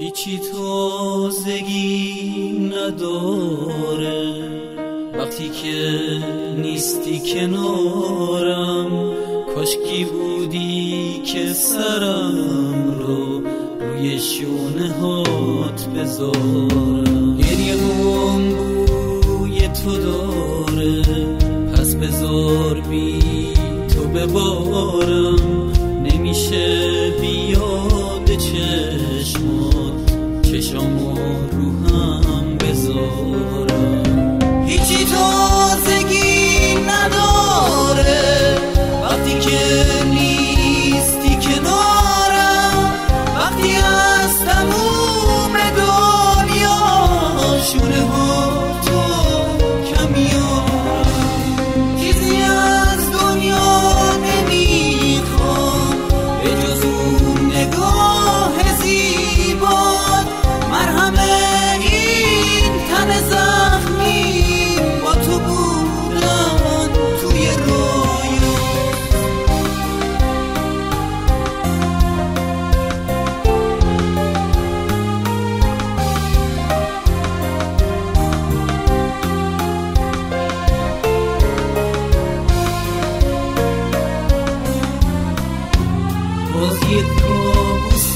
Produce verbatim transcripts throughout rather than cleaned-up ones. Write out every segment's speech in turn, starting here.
هیچی تازگی نداره وقتی که نیستی کنارم. کاشکی بودی که سرم رو روی شونه هات بذارم. گریه هم بوی تو داره پس بذار بی تو ببارم. نمیشه بیاد چشمات چشامو رو هم بذارم. هیچی تازگی نداره وقتی که نیستی کنارم. وقتی از تموم دنیا شونه ها تو کمیارم. چیزی از دنیا نمیخوام به جز اون نگاه زیبات. مرهم این تن زخمی با تو بودن توی رویا. باز یک کابوس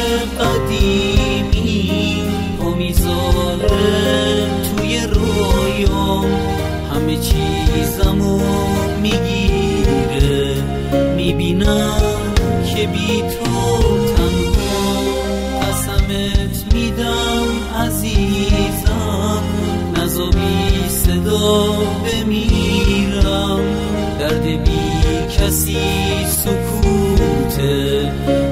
قدیمی با میذاره توی رویام. همه چیزمو میگیره میبینم که بی تو تنها. قسمت میدم عزیزم نزا بی صدا بمیرم. درد بی کسی سکوته